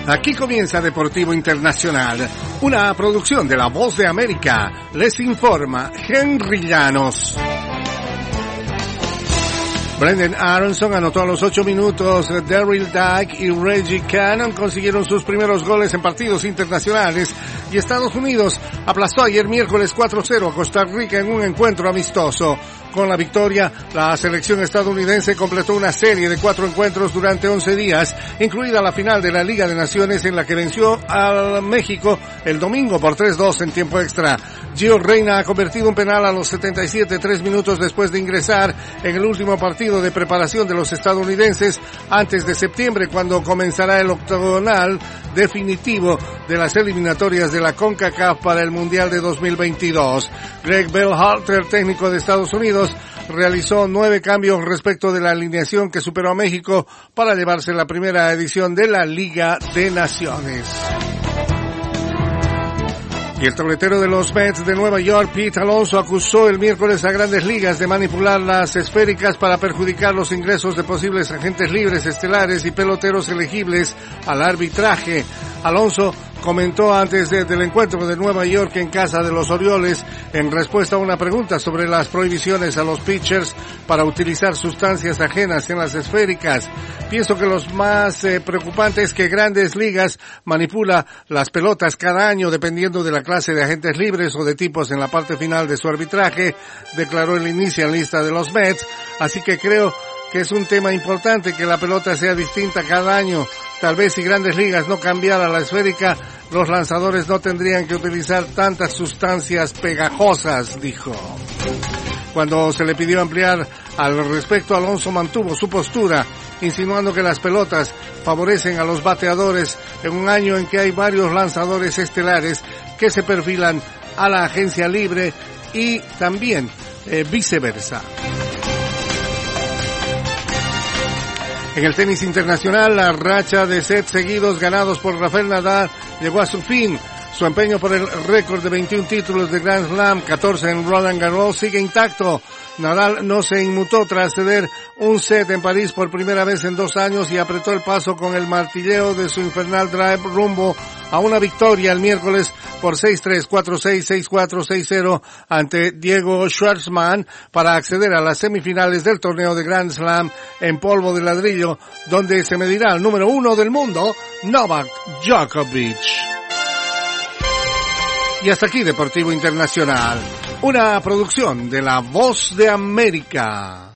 Aquí comienza Deportivo Internacional, una producción de La Voz de América. Les informa Henry Llanos. Brendan Aronson anotó a los 8 minutos, Daryl Dike y Reggie Cannon consiguieron sus primeros goles en partidos internacionales y Estados Unidos aplastó ayer miércoles 4-0 a Costa Rica en un encuentro amistoso. Con la victoria, la selección estadounidense completó una serie de 4 encuentros durante 11 días, incluida la final de la Liga de Naciones en la que venció al México el domingo por 3-2 en tiempo extra. Gio Reyna ha convertido un penal a los 77, 3 minutos después de ingresar en el último partido de preparación de los estadounidenses antes de septiembre, cuando comenzará el octogonal definitivo de las eliminatorias de la CONCACAF para el Mundial de 2022. Greg Berhalter, técnico de Estados Unidos, realizó 9 cambios respecto de la alineación que superó a México para llevarse la primera edición de la Liga de Naciones. Y el tabletero de los Mets de Nueva York, Pete Alonso, acusó el miércoles a Grandes Ligas de manipular las esféricas para perjudicar los ingresos de posibles agentes libres, estelares y peloteros elegibles al arbitraje. Alonso comentó antes del encuentro de Nueva York en casa de los Orioles, en respuesta a una pregunta sobre las prohibiciones a los pitchers para utilizar sustancias ajenas en las esféricas. Pienso que lo más preocupante es que Grandes Ligas manipula las pelotas cada año dependiendo de la clase de agentes libres o de tipos en la parte final de su arbitraje, declaró el inicialista de los Mets. Así que creo que es un tema importante que la pelota sea distinta cada año. Tal vez si Grandes Ligas no cambiara la esférica, los lanzadores no tendrían que utilizar tantas sustancias pegajosas, dijo. Cuando se le pidió ampliar al respecto, Alonso mantuvo su postura, insinuando que las pelotas favorecen a los bateadores en un año en que hay varios lanzadores estelares que se perfilan a la agencia libre y también viceversa. En el tenis internacional, la racha de sets seguidos ganados por Rafael Nadal llegó a su fin. Su empeño por el récord de 21 títulos de Grand Slam, 14 en Roland Garros, sigue intacto. Nadal no se inmutó tras ceder un set en París por primera vez en 2 años y apretó el paso con el martilleo de su infernal drive rumbo a una victoria el miércoles por 6-3, 4-6, 6-4, 6-0 ante Diego Schwartzman para acceder a las semifinales del torneo de Grand Slam en polvo de ladrillo, donde se medirá al número 1 del mundo, Novak Djokovic. Y hasta aquí Deportivo Internacional, una producción de La Voz de América.